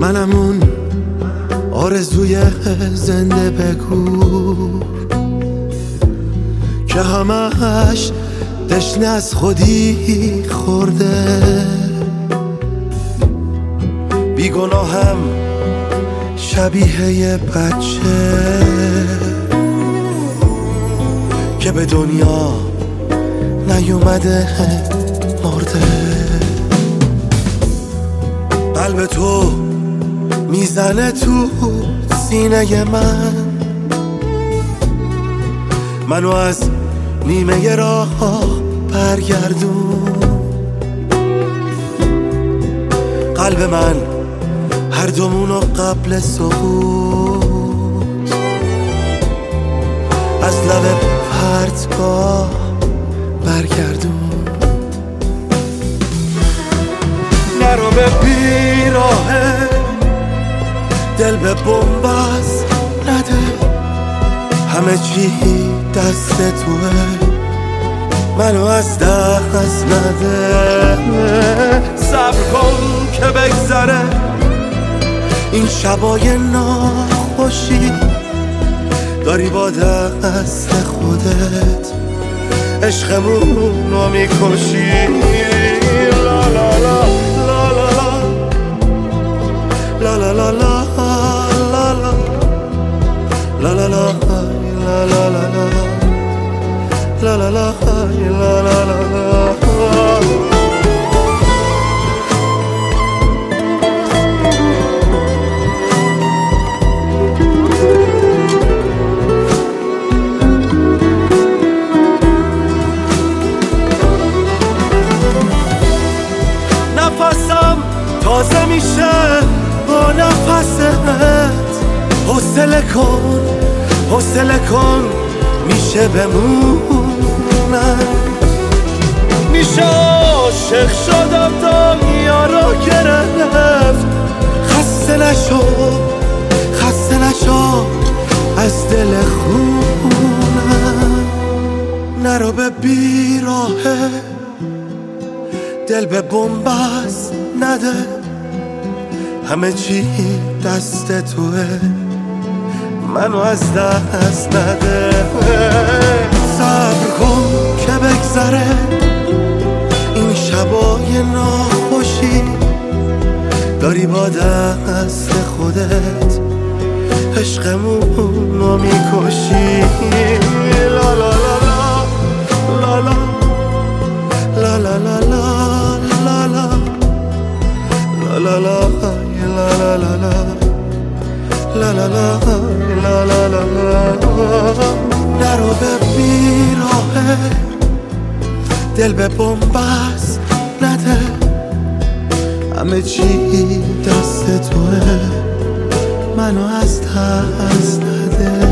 منم اون آرزوی زنده بگو که همش تشنه از خودی خورده. بیگناهم شبیه یه بچه که به دنیا نیومده مرده. قلب تو میزنه تو سینه منو از نیمه راه برگردون. قلب من هر دومونو قبل سقوط از لب پرتگاه برگردون. نرو به بیراهه دل به بنبست نده، همه چی دست توه منو از دست نده. صبر کن که بگذره این شبای ناخوشی، داری با دست خودت عشقمونو میکشی. لا لا لا لا لا لا لا لا لا لا لا لا لا لا لا لا لا لا نفسم تازه میشه با نفست. حوصله کن میشه بمونم. میشه عاشق شدم دنیا رو گرفت. خسته نشو از دل خونم. نرو به بیراهه دل به بنبست نده، همه چی دست توه منو از دست نده. صبر کن که بگذره این شبای ناخوشی، داری با دست خودت عشقمونو میکشی. لا لا لا لا لا لا لا لا لا لا لا لا لا لا لا لا نرو به بیراهه دل به بنبست نده، همه چی دست توه منو از دست نده.